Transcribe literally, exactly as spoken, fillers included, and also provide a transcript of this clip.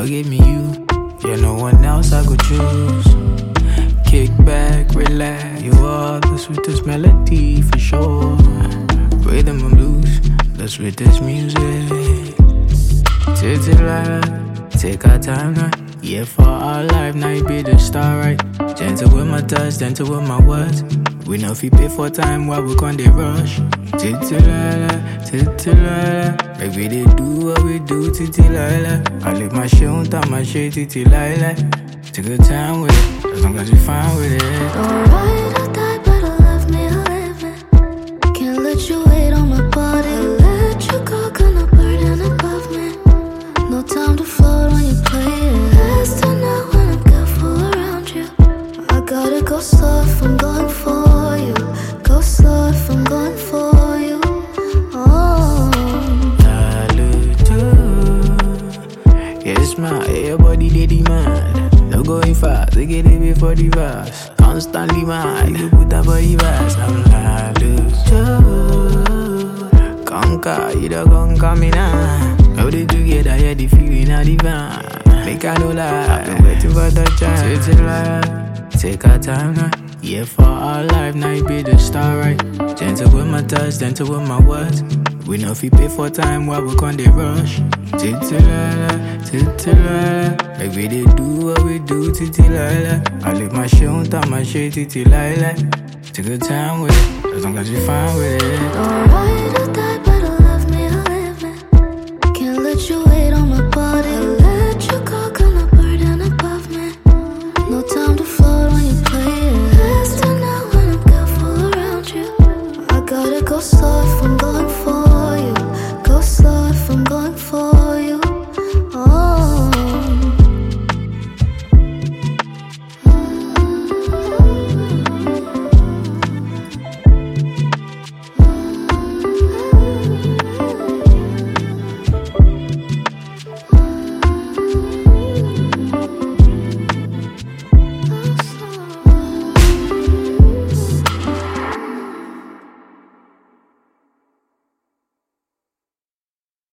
God gave me you. Yeah, no one else I could choose. Kick back, relax. You are the sweetest melody for sure. Rhythm and blues, the sweetest music. Titilla, take our time now. Yeah, for our life, now you be the star, right? Gentle with my touch, gentle with my words. We know if you pay for time while we can't rush. Titilla, titilla, like we did do what we do, titilla. I live my shit on top my shit, titilla. Take your time with it, as long as you fine with it. Alright, I die, but I love me, I live it. Can't let you wait on my body. Let you go, gonna burden above me. No time to float when you play it. Let's turn out when I'm careful around you. I gotta go slow if I'm going for you. Go slow if I'm going for you. Oh, yes, my your body they demand. No going fast, they get it before the verse. Constantly mad, you put that body fast. I'm like, look, conquer, you don't conquer me now. How they together, yeah, the feeling of the van. Make I no lie, I've been waiting for the chance. Titilla, take our time now. Yeah, for our life, now you be the star, right? Gentle with my touch, gentle with my words. We know if you pay for time while we can't rush. Titilla, titilla, like we did do what we do, titilla. I live my shit on top my shit, titilla. Take your time with it, as long as you fine with it. alright.